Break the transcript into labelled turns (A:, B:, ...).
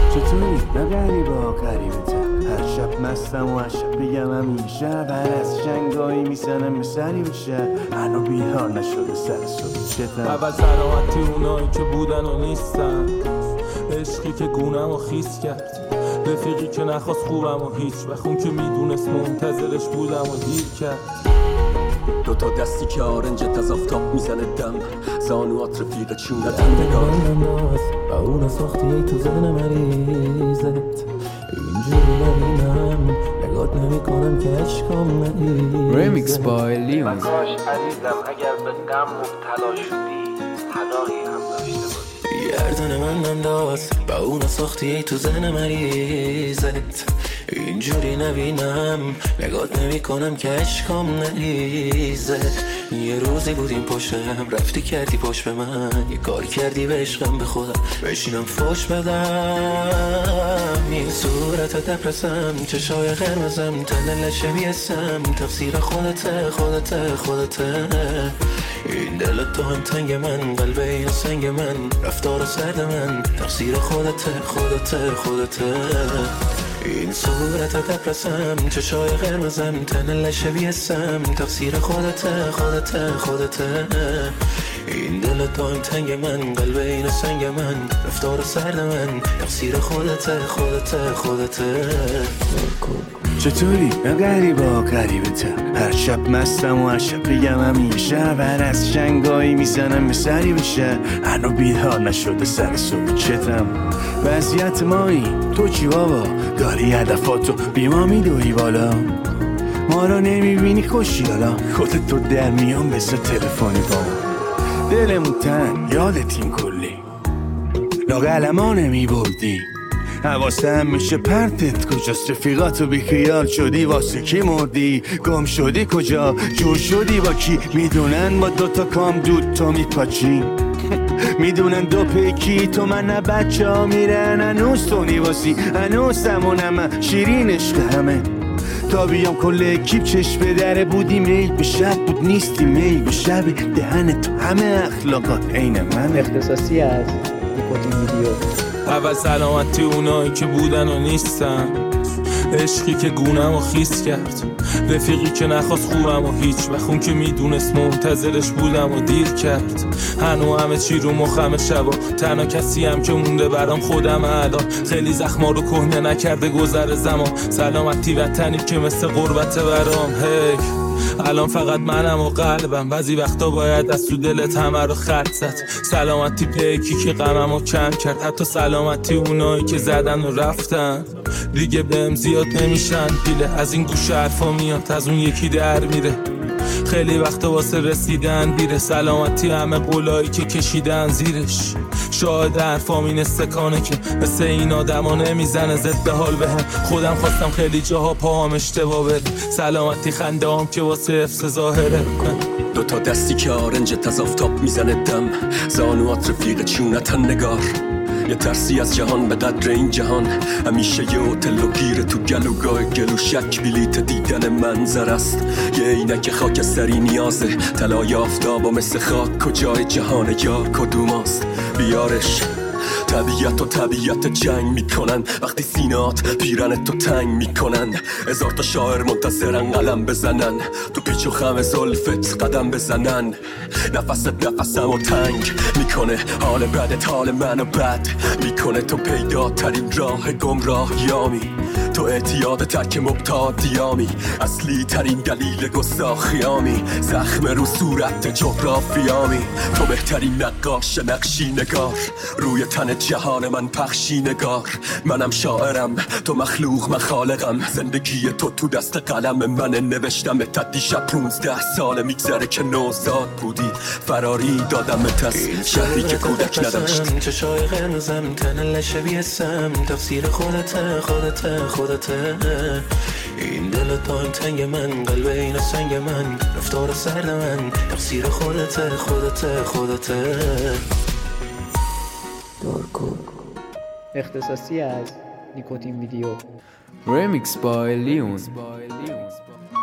A: چطوری؟ نه غریبه ها غریبه هر شب مستم و هر شب بگم همیشه بر از شنگایی میزنم به سری میشه هنو بیدار نشده سر صبح چتم
B: اول سلامتی اونایی که بودن و نیستن، عشقی که گونم و خیس کرد، رفیقی که نخواست خوبم و هیچ بخون که میدونست منتظرش بودم و دیر کرد.
C: دوتا دستی که آرنجت از آفتاب میزنه دم، زانوات رفیق چونت نگاه
B: و اون ساختی ای تو ذهن مریضت، اینجوری نبینم نگات نمی کنم که عشقام نریزه.
D: ریمیکس بای لیون.
E: و کاش عزیزم اگر به غم مبتلا شدی پناهی هم داشته باشی.
B: گردن من انداز و اون ساختی ای تو ذهن مریضت، اینجوری نبینم نگات نمی کنم که عشقام نریزه. یه روزی بودیم پشتم رفتی کردی پشت به من، یه کار کردی به عشقم به خودم بشینم فوش بدم. این صورت دپرسم چشای قرمزم تن لشه بیسم تفسیر خودته خودته خودته. این دل تو هم تنگ من قلب این سنگ من رفتار سرد من تفسیر خودته خودته خودته. این صورت دپرسم چشای قرمزم تن لشه بیسم تفسیر خودته خودته خودته. این دل تو هم تنگ من قلب این سنگ من رفتار سرد من تفسیر خودته خودته خودته.
A: چطوری؟ نه غریبه ها غریبه هر شب مستم و هر شب بگم همیشه بر از شنگایی میزنم به سری میشه هنو بیدار نشده سر صبح چتم. وضعیت مایی تو چی بابا؟ داری هدفاتو بی ما میدوی بالا، ما رو نمیبینی خوشی حالا خودت تو در میان مثل تلفنی بابا. دلمون تن یادتیم کلی لاغلما نمیبردی حواسم میشه پرتت کجاست رفیقاتو بیخیال شدی واسه کی مردی گم شدی کجا جور شدی با کی میدونن با دوتا کام دود تو میپاچی میدونن دو پیکی تو من نه بچه ها میرن هنوز تو نیواسی هنوز همونم شیرین عشق همه تا بیام کل اکیب چشم به دره بودی میل به شب بود نیستی میل به شب دهن تو همه اخلاقات عین من.
D: اختصاصی از نیکوتین ویدیو.
B: اول سلامتی اونایی که بودن و نیستن، عشقی که گونم و خیس کرد، رفیقی که نخواست خوبم و هیچ بخون که میدونست منتظرش بودم و دیر کرد. هنو همه چی رو مخم شبا تنها کسی هم که مونده برام خودم الان، خیلی زخما رو کهنه نکرده گذر زمان. سلامتی وطنی که مثل غربت برام هی الان فقط منم و قلبم، بعضی وقتا باید از تو دلت همه رو خط زد. سلامتی پیکی که غمم رو کم کرد، حتی سلامتی اونایی که زدن و رفتن دیگه بهم زیاد نمیشن پیله. از این گوش حرفا میاد از اون یکی در میره، خیلی وقتا واسه رسیدن دیره. سلامتی همه قولایی که کشیدن زیرش، شاهد حرفام این استکانه که مثل این آدما نمیزنه ضد حال بهم. خودم خواستم خیلی جاها پاهم اشتباه بره، سلامتی خنده هم که واسه حفظ ظاهره.
C: دوتا دستی که آرنجت از آفتاب میزنه دم، زانوات رفیق چونتن نگار. یه ترسی از جهان به قدر این جهان، همیشه یه هتل و گیره تو گلوگاه گلو شک بلیت دیدن منظر است. یه عینک خاکستری نیازه طلای آفتاب و مثل خاک کجای جهان یار کدوماست بیارش. طبیعت و طبیعت جنگ میکنن وقتی سینات پیرن تو تنگ میکنن. هزار تا شاعر منتظرن قلم بزنن تو پیچ و خم زلفت قدم بزنن. نفست نفسم و تنگ میکنه حال بدت حال منو بد میکنه. تو پیدا ترین راه گمراهیامی، تو اعتیاد ترک مبتادیامی، اصلی ترین دلیل گستاخیامی، زخم رو صورت جغرافیامی. تو بهترین نقاش نقشی نگار روی تن جهان من پخشی نگار. منم شاعرم تو مخلوق من خالقم، زندگی تو دست قلم من نوشتم. تا شب 15 سال میگذره که نوزاد بودی فراری دادم از شهری که کودک نداشت.
B: چشای قرمزم تن لشه بیسم تفسیر خودته خودته خودته. این دل تو هم تنگ من قلب این سنگ من رفتار سرد من تفسیر خودته خودته خودته.
D: اختصاصی از نیکوتین ویدیو. ریمیکس بای لیون.